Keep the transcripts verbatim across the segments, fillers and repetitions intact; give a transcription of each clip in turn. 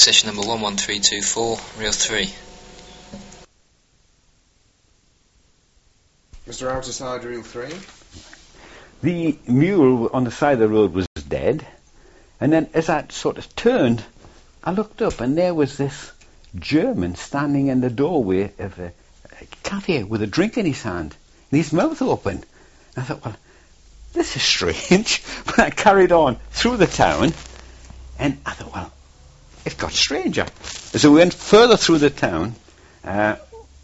session number one one three two four, reel three. Mister Outerside, reel three. The mule on the side of the road was dead, and then as I sort of turned, I looked up and there was this German standing in the doorway of a, a cafe with a drink in his hand, and his mouth open. And I thought, well, this is strange. But I carried on through the town, and I thought, well, it got stranger. As we went further through the town, uh,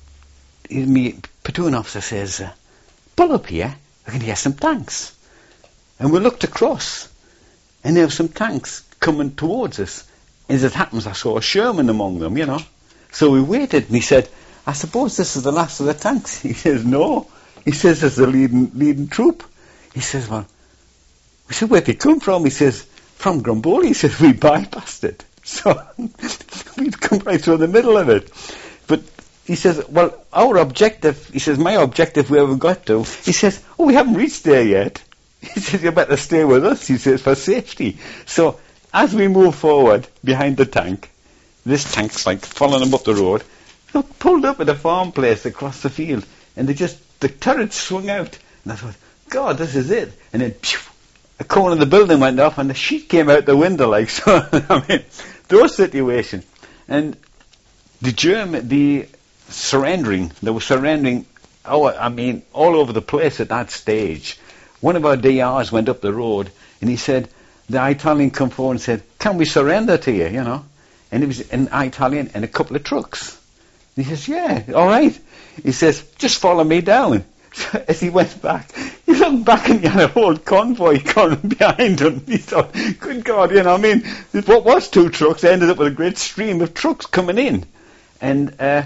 my platoon officer says, uh, pull up here, I can hear some tanks. And we looked across, and there were some tanks coming towards us. And as it happens, I saw a Sherman among them, you know. So we waited, and he said, I suppose this is the last of the tanks. He says, no. He says, it's the leading, leading troop. He says, well, we said, where'd they come from? He says, from Grumboli. He says, we bypassed it. So we'd come right through the middle of it. But he says, well, our objective, he says, my objective where we got to, he says, oh, we haven't reached there yet. He says, you better stay with us, he says, for safety. So as we move forward behind the tank, this tank's like following them up the road, they pulled up at a farm place across the field, and they just, the turret swung out. And I thought, God, this is it. And then, phew, a corner of the building went off, and the sheet came out the window, like so. I mean, those situations. And the German, the surrendering, they were surrendering, oh, I mean, all over the place at that stage. One of our D Rs went up the road, and he said, the Italian come forward and said, can we surrender to you, you know? And it was an Italian and a couple of trucks. And he says, yeah, all right. He says, just follow me down. So as he went back, he looked back and he had a whole convoy coming behind him. He thought, good God, you know, I mean, what was two trucks ended up with a great stream of trucks coming in. And uh,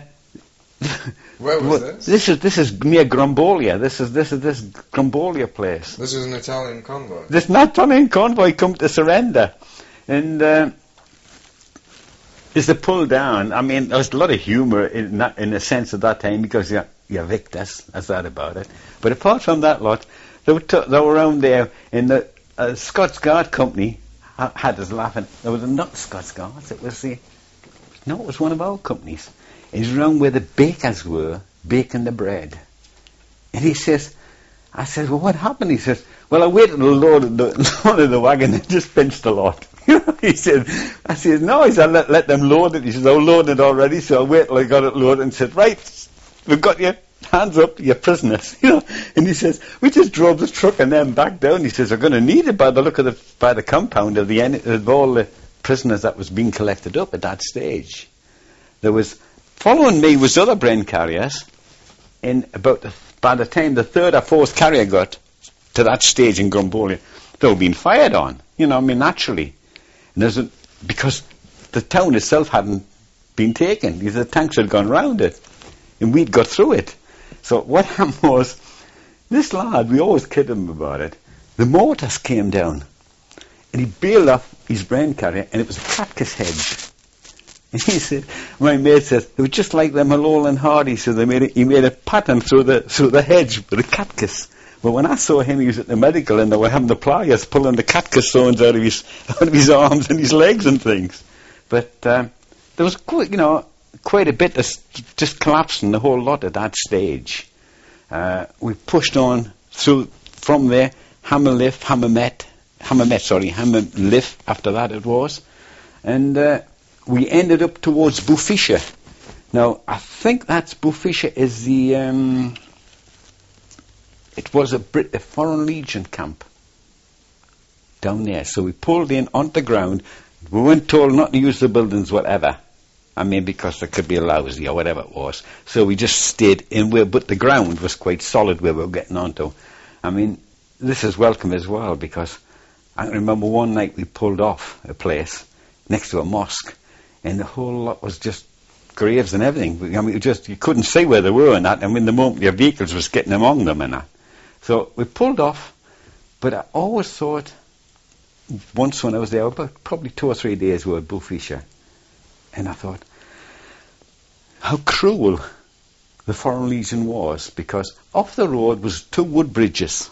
where was this? This is this is near Grumbolia. This is this is this Grumbolia place. This is an Italian convoy. This Italian convoy come to surrender, and uh, as they pull down, I mean, there was a lot of humour in that, in a sense at that time, because you're, you're victors, that's that about it. But apart from that lot, they were, t- they were around there, and the uh, Scots Guard Company ha- had us laughing. There was not Scots Guards, it was the, no, it was one of our companies. He's around where the bakers were, baking the bread. And he says, I said, well, what happened? He says, well, I waited to load the, load of the wagon and just pinched a lot. He said, I said, no, he said, let, let them load it. He says, I'll load it already, so I'll wait till I got it loaded. And said, right, we've got you, hands up, you're prisoners. You know. And he says, we just drove the truck and then back down. He says, we're going to need it by the look of the, by the compound of the of all the prisoners that was being collected up at that stage. There was, following me was other brain carriers, and about the, by the time the third or fourth carrier got to that stage in Grumbolia, they were being fired on, you know, I mean, naturally. And there's a, because the town itself hadn't been taken, because the tanks had gone round it, and we'd got through it. So what happened was, this lad, we always kid him about it, the mortars came down, and he bailed off his brain carrier, and it was a cactus hedge. And he said, my mate says, it was just like them Lowland Hardy, so they made a, he made a pattern through the through the hedge with a cactus. But when I saw him, he was at the medical, and they were having the pliers pulling the cactus thorns out of his out of his arms and his legs and things. But um, there was quite, you know, quite a bit of just collapsing the whole lot at that stage. Uh, we pushed on through from there, Hammerliff, Hammermet, Hammermet, sorry, Hammerliff. After that it was, and uh, we ended up towards Bufischer. Now I think that's Bufischer is the. Um, It was a, Brit- a Foreign Legion camp down there. So we pulled in onto the ground. We weren't told not to use the buildings, whatever. I mean, because they could be lousy or whatever it was. So we just stayed in where, but the ground was quite solid where we were getting onto. I mean, this is welcome as well, because I remember one night we pulled off a place next to a mosque, and the whole lot was just graves and everything. I mean, it just, you couldn't see where they were and that. I mean, the moment your vehicles was getting among them and that. So we pulled off, but I always thought, once when I was there, about probably two or three days we were at Bufischer, and I thought, how cruel the Foreign Legion was, because off the road was two wood bridges,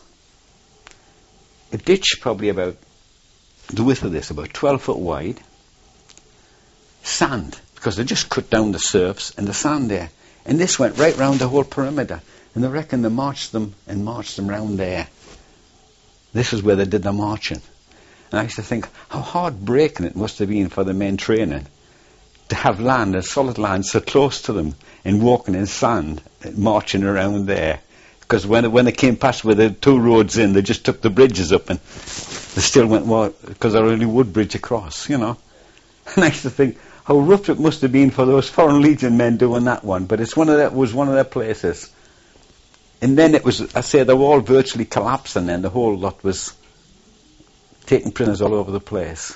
a ditch probably about the width of this, about twelve foot wide, sand, because they just cut down the surfs and the sand there. And this went right round the whole perimeter. And they reckon they marched them and marched them round there. This is where they did the marching. And I used to think how heartbreaking it must have been for the men training to have land, a solid land, so close to them and walking in sand, marching around there. Because when, when they came past with the two roads in, they just took the bridges up and they still went, well, because there only wood bridge across, you know. And I used to think how rough it must have been for those Foreign Legion men doing that one. But it's one of that was one of their places. And then it was, I say, they were all virtually collapsing then. The whole lot was taking prisoners all over the place.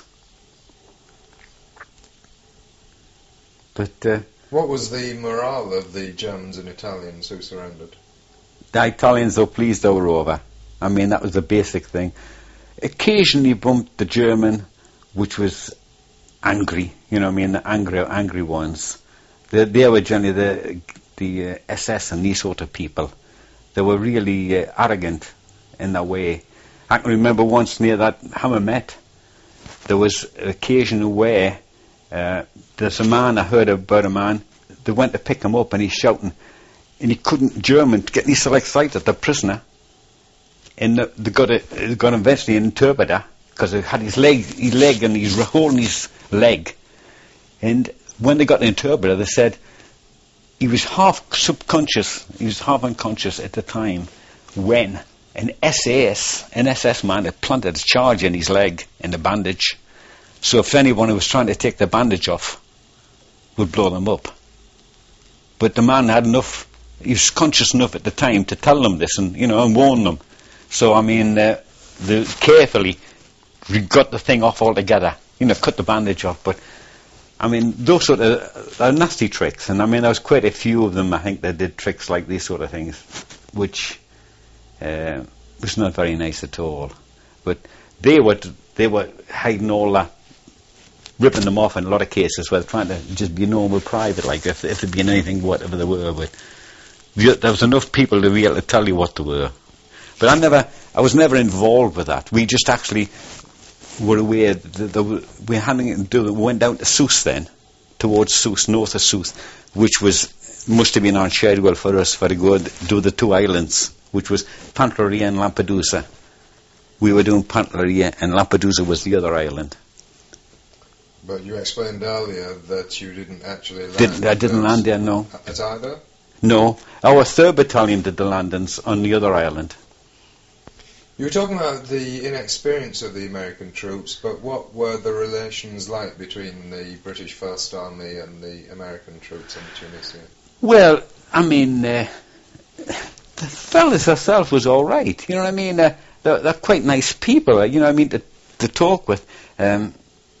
But uh, what was the morale of the Germans and Italians who surrendered? The Italians, though pleased they were over. I mean, that was the basic thing. Occasionally bumped the German, which was angry, you know what I mean, the angry, angry ones. They, they were generally the, the uh, S S and these sort of people. They were really uh, arrogant in their way. I can remember once near that Hammermet, there was an occasion where uh, there's a man, I heard about a man, they went to pick him up and he's shouting, and he couldn't German, getting so excited, the prisoner, and the, they got, a, they got eventually an interpreter, because he had his leg, his leg and he's holding his leg. And when they got an interpreter, they said he was half subconscious, he was half unconscious at the time when an S S, an S S man had planted a charge in his leg in the bandage. So if anyone who was trying to take the bandage off would blow them up. But the man had enough, he was conscious enough at the time to tell them this and, you know, and warn them. So, I mean, uh, they carefully got the thing off altogether, you know, cut the bandage off. But, I mean, those sort of are nasty tricks. And, I mean, there was quite a few of them, I think, that did tricks like these sort of things, which uh, was not very nice at all. But they were, they were hiding all that, ripping them off in a lot of cases where they're trying to just be normal private, like if, if there'd been anything, whatever they were. But there was enough people to be able to tell you what they were. But I never, I was never involved with that. We just actually were aware that the, the, we hadn't do, we went down to Sousse then, towards Sousse, north of Sousse, which was must have been on schedule for us for to go and do the two islands, which was Pantelleria and Lampedusa. We were doing Pantelleria and Lampedusa was the other island. But you explained earlier that you didn't actually land. Didn't, I didn't land there, no. At either? No. Our third battalion did the landings on the other island. You were talking about the inexperience of the American troops, but what were the relations like between the British First Army and the American troops in Tunisia? Well, I mean, uh, the fellas herself was all right. You know what I mean? Uh, they're, they're quite nice people, uh, you know what I mean, to, to talk with. Um,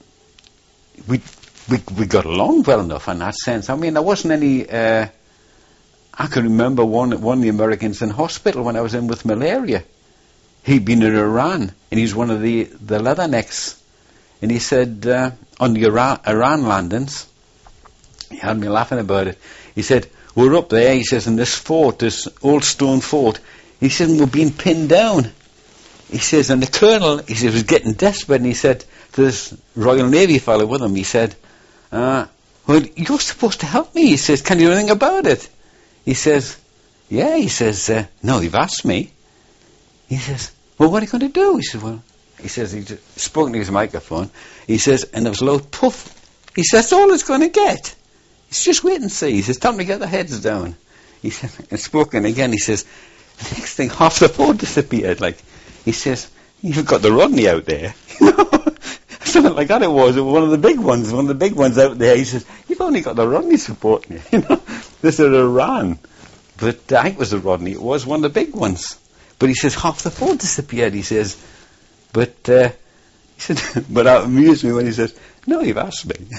we, we we got along well enough in that sense. I mean, there wasn't any... Uh, I can remember one, one of the Americans in hospital when I was in with malaria. He'd been in Iran, and he's one of the, the leathernecks. And he said, uh, on the Iran, Iran landings, he had me laughing about it. He said, we're up there, he says, in this fort, this old stone fort. He said, we're being pinned down. He says, and the colonel, he said, was getting desperate, and he said to this Royal Navy fellow with him, he said, uh, well, you're supposed to help me. He says, can you do anything about it? He says, yeah, he says, uh, no, you've asked me. He says, well, what are you going to do? He says, well, he says, he just spoke into his microphone. He says, and there was a loud puff. He says, that's all it's going to get. He's just wait and see. He says, tell them to get their heads down. He said, and spoken again, he says, the next thing, half the boat disappeared. Like, he says, you've got the Rodney out there. You know, something like that it was. It was one of the big ones, one of the big ones out there. He says, you've only got the Rodney supporting you. You know, this is Iran. But I think it was the Rodney. It was one of the big ones. But he says, half the boat disappeared, he says. But, uh, he said, but that amused me when he says, no, you've asked me.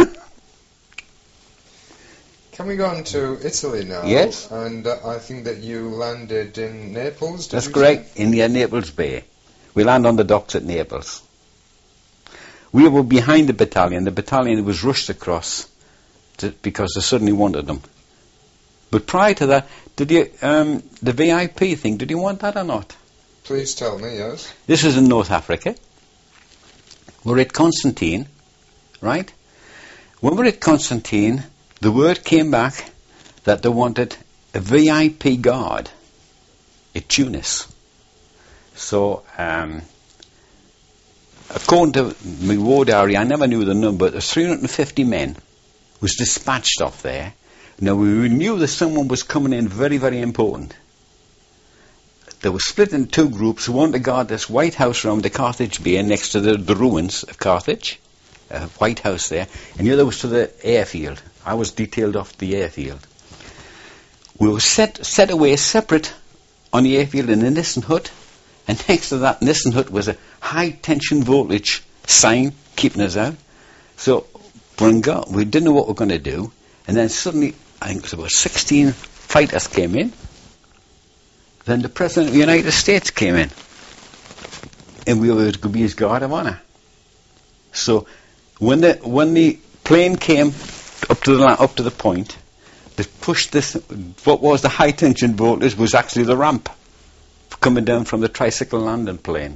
Can we go on to Italy now? Yes. And uh, I think that you landed in Naples, did That's you correct, say? in the Naples Bay. We land on the docks at Naples. We were behind the battalion. The battalion was rushed across to, because they suddenly wanted them. But prior to that, did you, um, the V I P thing, did you want that or not? Please tell me, yes. This is in North Africa. We're at Constantine, right? when we were at Constantine, the word came back that they wanted a V I P guard at Tunis. So, um, according to my war diary, I never knew the number, there's three hundred fifty men was dispatched off there. Now, we knew that someone was coming in very, very important. They were split into two groups. One to guard this White House around the Carthage Bay next to the, the ruins of Carthage, a White House there, and the other was to the airfield. I was detailed off the airfield. We were set, set away separate on the airfield in a Nissen hut, and next to that Nissen hut was a high tension voltage sign keeping us out. So when got, we didn't know what we were going to do, and then suddenly, I think it was about sixteen fighters came in. Then the President of the United States came in, and we were to be his guard of honor. So when the when the plane came up to the up to the point, they pushed this. What was the high tension voltage was actually the ramp coming down from the tricycle landing plane.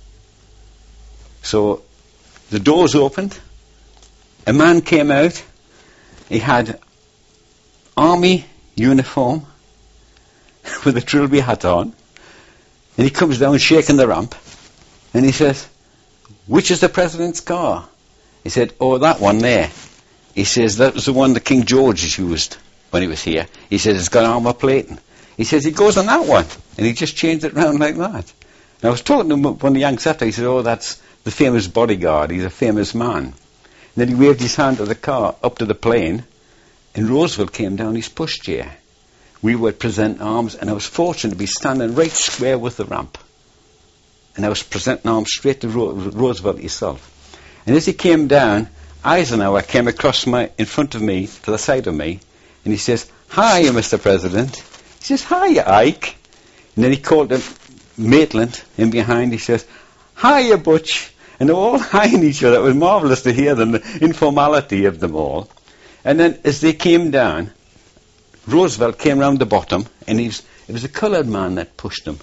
So the doors opened. A man came out. He had army uniform with a trilby hat on, and he comes down shaking the ramp, and he says, "Which is the President's car?" He said, "Oh, that one there." He says, "That was the one that King George used when he was here." He says, "It's got armour plating." He says, "He goes on that one," and he just changed it round like that. And I was talking to him, one of the young after, he said, "Oh, that's the famous bodyguard, he's a famous man." And then he waved his hand to the car, up to the plane, and Roosevelt came down his pushchair. We would present arms, and I was fortunate to be standing right square with the ramp. And I was presenting arms straight to Ro- Roosevelt himself. And as he came down, Eisenhower came across my, in front of me, to the side of me, and he says, "Hiya, Mister President." He says, "Hiya, Ike." And then he called him Maitland in behind. He says, "Hiya, Butch." And they were all eyeing each other. It was marvellous to hear them, the informality of them all. And then as they came down, Roosevelt came round the bottom, and he was, it was a coloured man that pushed him.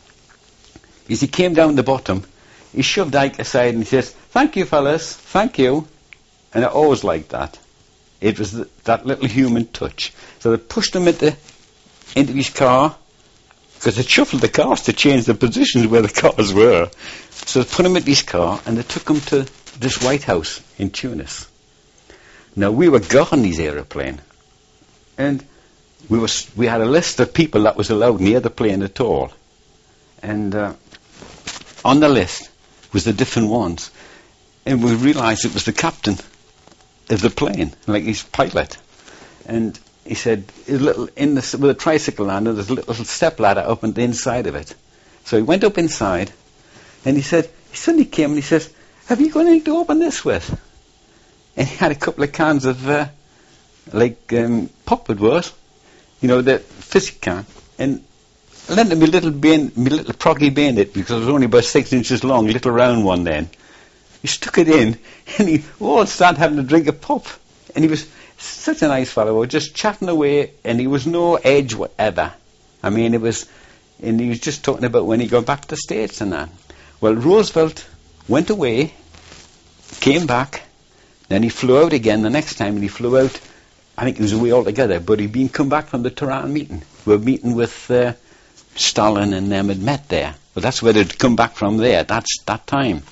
As he came down the bottom, he shoved Ike aside and he says, "Thank you, fellas, thank you." And I always liked that. It was the, that little human touch. So they pushed him into, into his car, because they shuffled the cars to change the positions where the cars were. So they put him into his car, and they took him to this White House in Tunis. Now, we were guarding his aeroplane, and we were we had a list of people that was allowed near the plane at all. And uh, on the list was the different ones. And we realised it was the captain of the plane, like his pilot. And he said, a little in the, with a tricycle lander, there's a little step ladder up on the inside of it. So he went up inside, and he said, he suddenly came and he says, "Have you got anything to open this with?" And he had a couple of cans of, uh, like, um, pop it was, you know, the fizzy can. And I lent him a little, bayon- my little proggy bayonet, because it was only about six inches long, a little round one then. He stuck it in, and he all started having a drink of pop. And he was such a nice fellow. We were just chatting away, and he was no edge whatever. I mean, it was, and he was just talking about when he got back to the States and that. Well, Roosevelt went away, came back, then he flew out again the next time, and he flew out, I think he was away altogether, but he'd been come back from the Tehran meeting. We were meeting with uh, Stalin and them had met there. But that's where they'd come back from there, that's that time.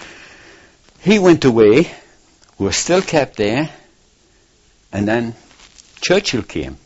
He went away, we were still kept there, and then Churchill came.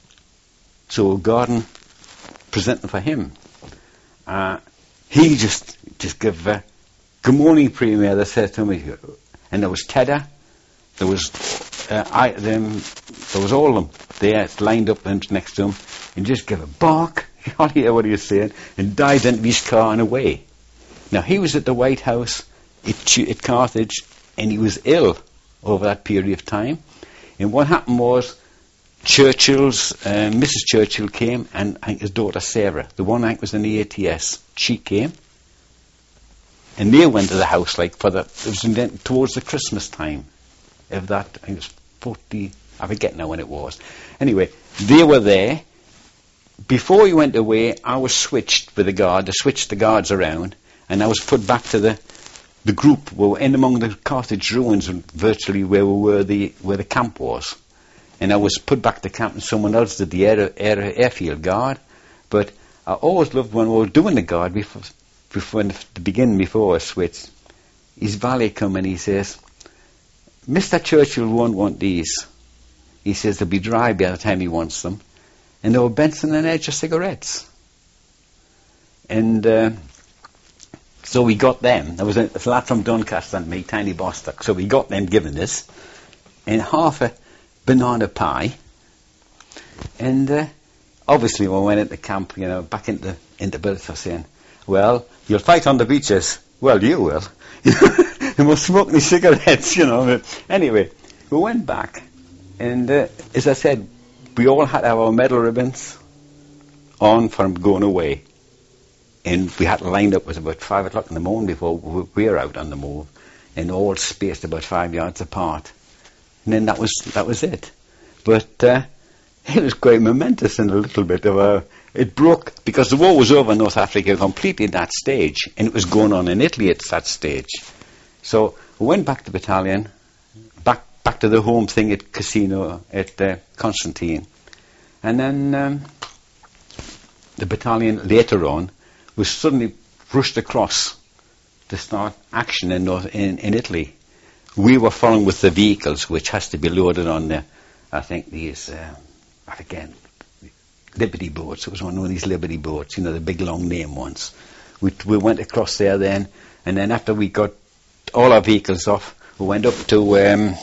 So Gordon presenting for him. Uh, he just just gave a good morning premier, they said to me, and there was Tedder, there was uh, I, them, there was all of them there lined up next to him, and just gave a bark, you can't hear what he was saying, and dived into his car and away. Now he was at the White House at, at Carthage, and he was ill over that period of time. And what happened was, Churchill's, uh, Missus Churchill came, and I think his daughter Sarah, the one I think was in the A T S, she came. And they went to the house, like, for the, it was in the, towards the Christmas time of that, I think it was forty, I forget now when it was. Anyway, they were there. Before he went away, I was switched with the guard, I switched the guards around, and I was put back to the the group were in among the Carthage ruins, virtually where we were the where the camp was. And I was put back to camp, and someone else did the air, air, airfield guard. But I always loved when we were doing the guard before, before the beginning before us, which his valet come and he says, "Mister Churchill won't want these." He says they'll be dry by the time he wants them. And they were Benson and Edge cigarettes. And uh, so we got them. There was a, a lad from Doncaster and me, Tiny Bostock. So we got them given this. And half a banana pie. And uh, obviously when we went into camp, you know, back into, into Bertha saying, "Well, you'll fight on the beaches." "Well, you will." And we'll smoke these cigarettes, you know. But anyway, we went back. And uh, as I said, we all had our medal ribbons on from going away. And we had lined up, it was about five o'clock in the morning before we were out on the move, and all spaced about five yards apart. And then that was that was it. But uh, it was quite momentous in a little bit of a... It broke, because the war was over in North Africa completely at that stage, and it was going on in Italy at that stage. So we went back to battalion, back back to the home thing at Casino, at uh, Constantine. And then um, the battalion later on was suddenly rushed across to start action in, North, in, in Italy. We were following with the vehicles, which has to be loaded on the, I think these, uh, again, Liberty boats. It was one of these Liberty boats, you know, the big long name ones. We, we went across there then, and then after we got all our vehicles off, we went up to, um,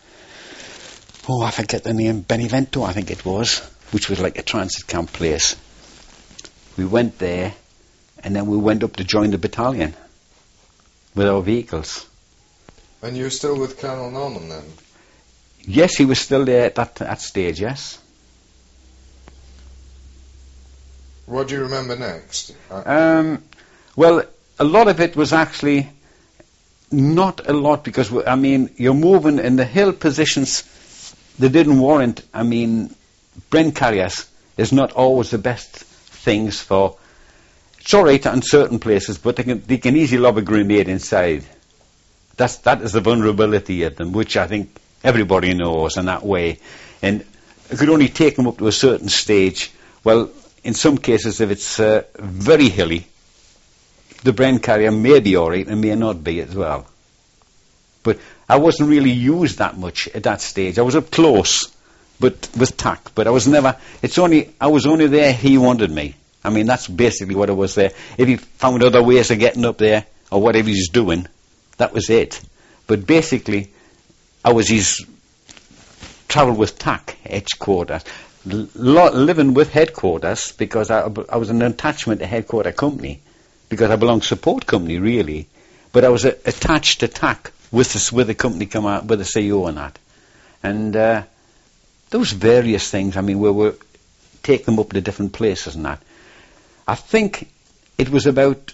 oh, I forget the name, Benevento, I think it was, which was like a transit camp place. We went there, and then we went up to join the battalion with our vehicles. And you were still with Colonel Norman then? Yes, he was still there at that, that stage, yes. What do you remember next? Um, well, a lot of it was actually not a lot, because, I mean, you're moving in the hill positions, they didn't warrant, I mean, Bren carriers is not always the best things for... It's all right in certain places, but they can, they can easily lob a grenade inside. That's, that is the vulnerability of them, which I think everybody knows in that way. And it could only take them up to a certain stage. Well, in some cases, if it's uh, very hilly, the Bren carrier may be all right and may not be as well. But I wasn't really used that much at that stage. I was up close, but with tack. But I was never... It's only... I was only there he wanted me. I mean, that's basically what I was there. If he found other ways of getting up there, or whatever he's doing, that was it. But basically, I was his travel with tack, headquarters. L- living with headquarters, because I, I was an attachment to headquarter company, because I belonged to support company, really. But I was a, attached to tack with the, with the company, come out, with the C E O and that. And uh, those various things, I mean, we were take them up to different places and that. I think it was about...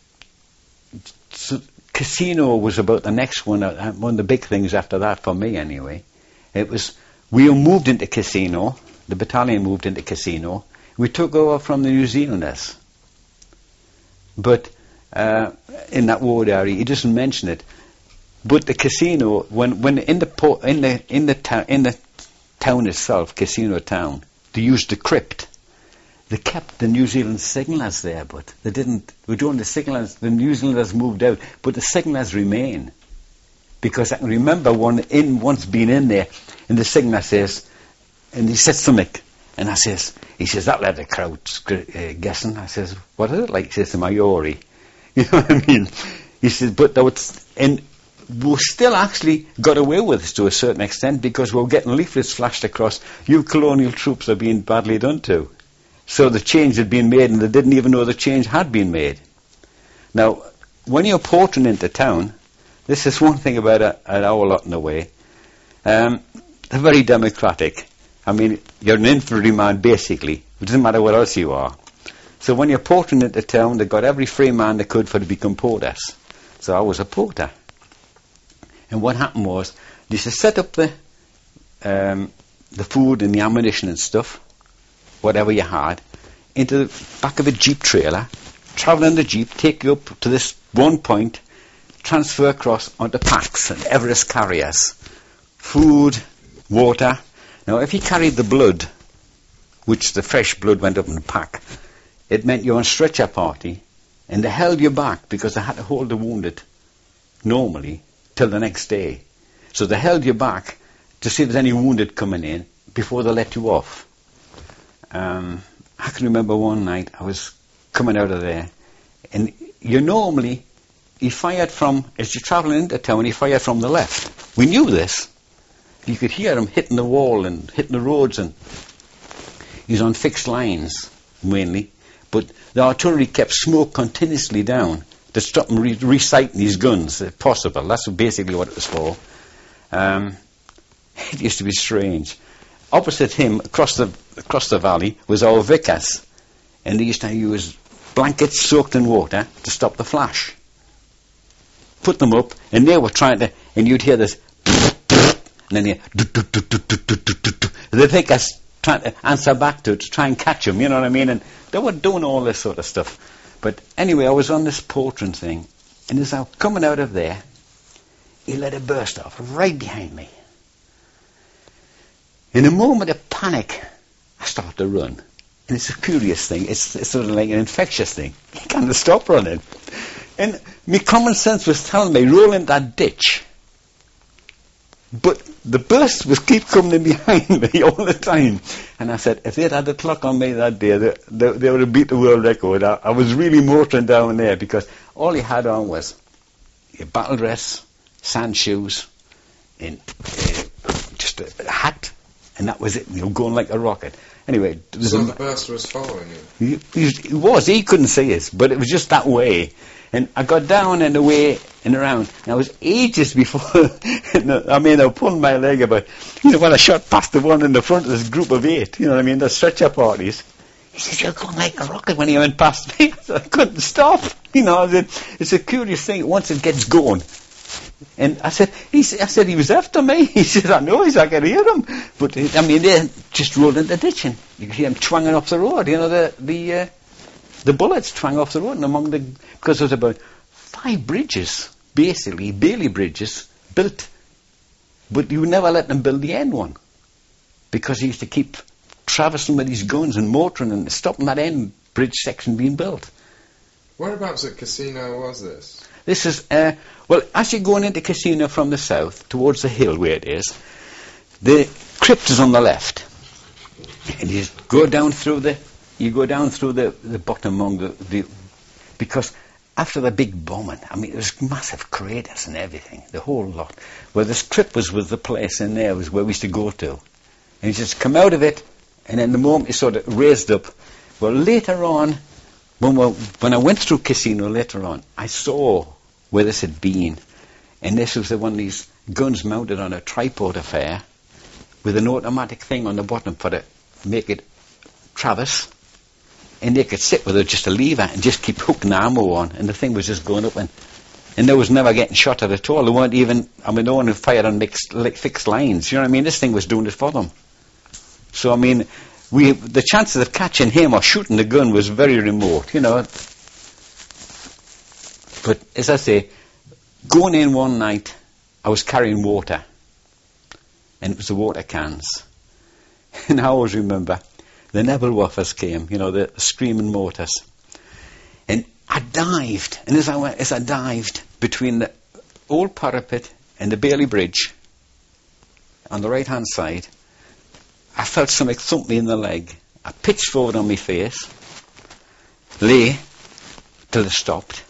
So Casino was about the next one, uh, one of the big things after that for me anyway. It was, we moved into Casino, the battalion moved into Casino, we took over from the New Zealanders. But uh, in that ward area, he doesn't mention it. But the Casino, when when in the po- in the in the town in the town itself, Casino town, they used the crypt. They kept the New Zealand signallers there, but they didn't. We're doing the signallers. The New Zealanders moved out, but the signallers remain, because I can remember one in once being in there, and the signaller says, and he said something, and I says, he says, that led the crowd uh, guessing. I says, what is it like? He says, the Maori. You know what I mean? He says, but there was, and we still actually got away with this to a certain extent, because we were getting leaflets flashed across, you colonial troops are being badly done to. So the change had been made, and they didn't even know the change had been made. Now, when you're porting into town, this is one thing about a, an our lot in a way. Um, they're very democratic. I mean, you're an infantryman basically. It doesn't matter what else you are. So when you're porting into town, they got every free man they could for to become porters. So I was a porter. And what happened was, they used to set up the um, the food and the ammunition and stuff, whatever you had, into the back of a jeep trailer, travel in the jeep, take you up to this one point, transfer across onto packs and Everest carriers. Food, water. Now, if you carried the blood, which the fresh blood went up in a pack, it meant you were on stretcher party, and they held you back because they had to hold the wounded normally till the next day. So they held you back to see if there's any wounded coming in before they let you off. Um, I can remember one night I was coming out of there, and you normally, he fired from, as you're travelling into town, he fired from the left. We knew this. You could hear him hitting the wall and hitting the roads, and he was on fixed lines mainly, but the artillery kept smoke continuously down to stop him re- reciting his guns if possible. That's basically what it was for. Um, it used to be strange. Opposite him, across the across the valley, was our Vickers, and they used to use blankets soaked in water to stop the flash. Put them up, and they were trying to, and you'd hear this, and then you, the Vickers trying to answer back to it, to try and catch them, you know what I mean? And they were doing all this sort of stuff. But anyway, I was on this Portran thing, and as I was coming out of there, he let it burst off right behind me. In a moment of panic, I started to run. And it's a curious thing. It's, it's sort of like an infectious thing. You can't stop running. And my common sense was telling me, roll in that ditch. But the burst was keep coming behind me all the time. And I said, if they'd had the clock on me that day, they, they, they would have beat the world record. I, I was really motoring down there because all he had on was a battle dress, sand shoes, and uh, just a, a hat. And that was it, you know, going like a rocket. Anyway, so the burst was following you? He, he, he was, he couldn't see us, but it was just that way. And I got down and away and around, and I was ages before, I mean, I was pulling my leg about, you know, when I shot past the one in the front of this group of eight, you know what I mean, the stretcher parties. He said, you're going like a rocket when he went past me. So I couldn't stop. You know, I said, it's a curious thing, once it gets going. And I said, he said, I said, he was after me. He said, I know, I could hear him. But, I mean, they just rolled in the ditch, and you could hear him twanging off the road. You know, the the uh, the bullets twang off the road, and among the, because there was about five bridges, basically, Bailey bridges, built. But you never let them build the end one, because he used to keep traversing with his guns and motoring and stopping that end bridge section being built. Whereabouts at Casino was this? This is, uh, well, as you're going into Casino from the south, towards the hill where it is, the crypt is on the left. And you go down through the, you go down through the, the bottom among the, the, because after the big bombing, I mean, there was massive craters and everything, the whole lot. Well, this crypt was, was the place in there, was where we used to go to. And you just come out of it, and then the moment you sort of raised up, well, later on, when, we, when I went through Casino later on, I saw where this had been, and this was the one of these guns mounted on a tripod affair with an automatic thing on the bottom for to make it traverse, and they could sit with it, just a lever, and just keep hooking the ammo on, and the thing was just going up, and and they was never getting shot at at all. They weren't even, I mean, no one fired on mixed, like, fixed lines, you know what I mean? This thing was doing it for them. So I mean, we the chances of catching him or shooting the gun was very remote, you know. But as I say, going in one night, I was carrying water, and it was the water cans. And I always remember the Nebelwerfers came, you know, the, the screaming mortars. And I dived, and as I went, as I dived between the old parapet and the Bailey Bridge, on the right-hand side, I felt something thump me in the leg. I pitched forward on my face, lay till it stopped.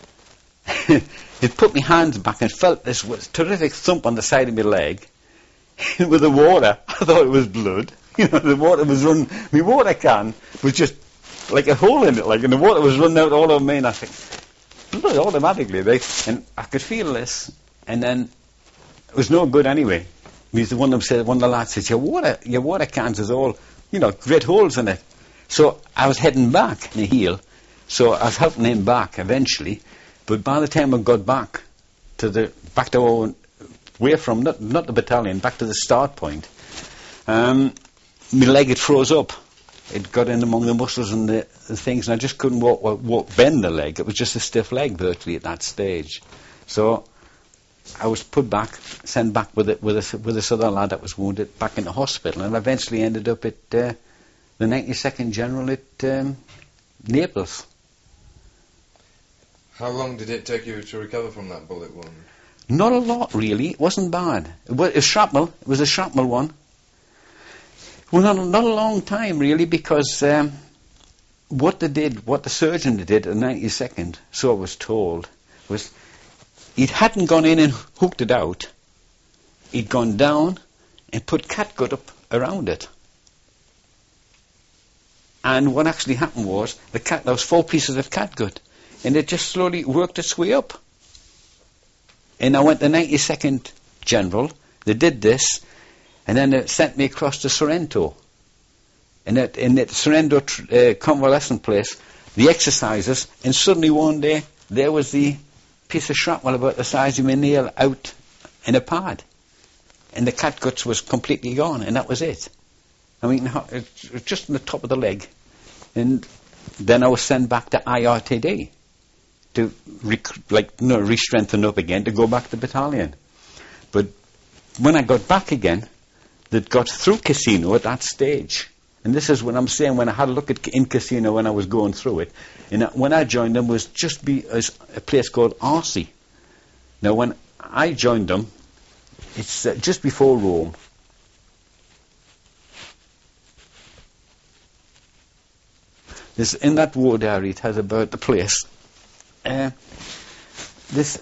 It put my hands back and felt this terrific thump on the side of my leg. With the water, I thought it was blood. You know, the water was running. My water can was just like a hole in it, like, and the water was running out all over me. And I think blood automatically, like, and I could feel this. And then it was no good anyway. Because one of them said, one of the lads said, "Your water, your water cans is all, you know, great holes in it." So I was heading back in the heel. So I was helping him back eventually. But by the time I got back to the back to our, away from not not the battalion, back to the start point, um, my leg had froze up. It got in among the muscles and the, the things, and I just couldn't walk, walk, walk, bend the leg. It was just a stiff leg virtually at that stage. So I was put back, sent back with it with this with this other lad that was wounded back in the hospital, and eventually ended up at uh, the ninety-second General at um, Naples. How long did it take you to recover from that bullet wound? Not a lot, really. It wasn't bad. It was, it was shrapnel. It was a shrapnel one. Well, not, not a long time, really, because um, what they did, what the surgeon did at the ninety-second, so I was told, was he hadn't gone in and hooked it out. He'd gone down and put catgut up around it. And what actually happened was, the cat, there was four pieces of catgut, and it just slowly worked its way up. And I went to ninety-second General, they did this, and then it sent me across to Sorrento. And at, in the Sorrento tr- uh, convalescent place, the exercises, and suddenly one day, there was the piece of shrapnel about the size of my nail out in a pad. And the catguts was completely gone, and that was it. I mean, it was just on the top of the leg. And then I was sent back to I R T D to rec- like no, re-strengthen up again to go back to the battalion. But when I got back again, they'd got through Casino at that stage. And this is what I'm saying, when I had a look at in Casino when I was going through it. And when I joined them was just be as a place called Arcy. Now when I joined them, it's uh, just before Rome. This, in that ward area, it has about the place. Uh, this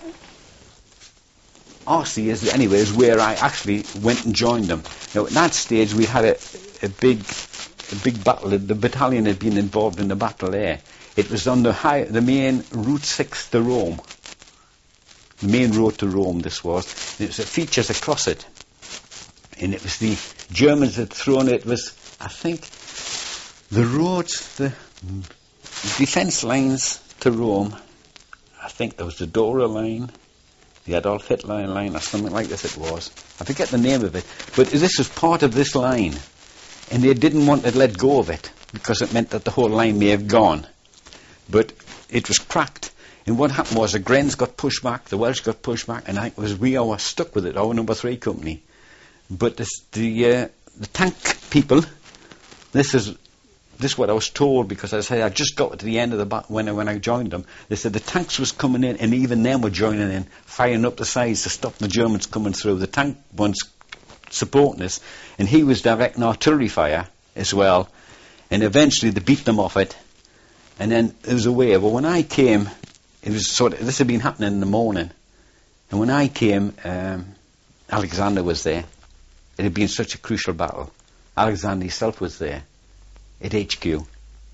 Arcy is, anyway, is where I actually went and joined them. Now at that stage we had a, a big a big battle. The battalion had been involved in the battle there. It was on the high, the main Route six to Rome. The main road to Rome, this was. And it was features across it. And it was the Germans had thrown it. It was, I think, the roads, the defence lines to Rome. I think there was the Dora line, the Adolf Hitler line, or something like this it was. I forget the name of it. But this was part of this line. And they didn't want to let go of it, because it meant that the whole line may have gone. But it was cracked. And what happened was the Grens got pushed back, the Welsh got pushed back, and I think it was we were stuck with it, our number three company. But this, the uh, the tank people, this is this is what I was told, because I say I just got to the end of the bat when I, when I joined them. They said the tanks was coming in, and even them were joining in, firing up the sides to stop the Germans coming through. The tank ones supporting us, and he was directing artillery fire as well. And eventually they beat them off it, and then there was a way. But when I came, it was sort of, this had been happening in the morning, and when I came, um, Alexander was there. It had been such a crucial battle. Alexander himself was there at H Q,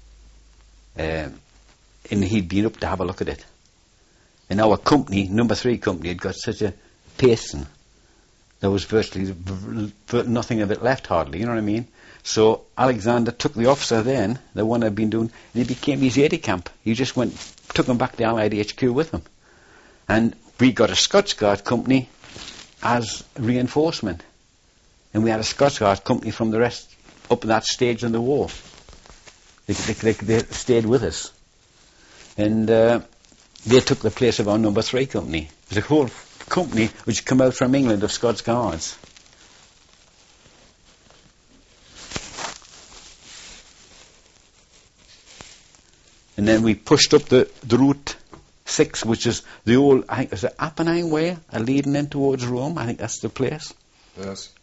um, and he'd been up to have a look at it. And our company, number three company, had got such a pacing. There was virtually v- v- nothing of it left, hardly, you know what I mean? So Alexander took the officer then, the one I'd been doing, and he became his aide-de-camp. He just went, took him back to Allied H Q with him. And we got a Scots Guard company as reinforcement. And we had a Scots Guard company from the rest up at that stage in the war. They, they, they, they stayed with us. And uh, they took the place of our number three company. It was a whole company which came out from England of Scots Guards. And then we pushed up the, the Route six, which is the old, I think it's the Apennine Way, uh, leading in towards Rome. I think that's the place. Yes.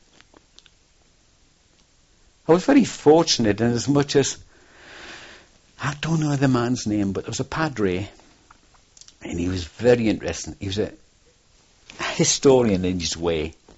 I was very fortunate in as much as, I don't know the man's name, but there was a padre, and he was very interesting. He was a historian in his way.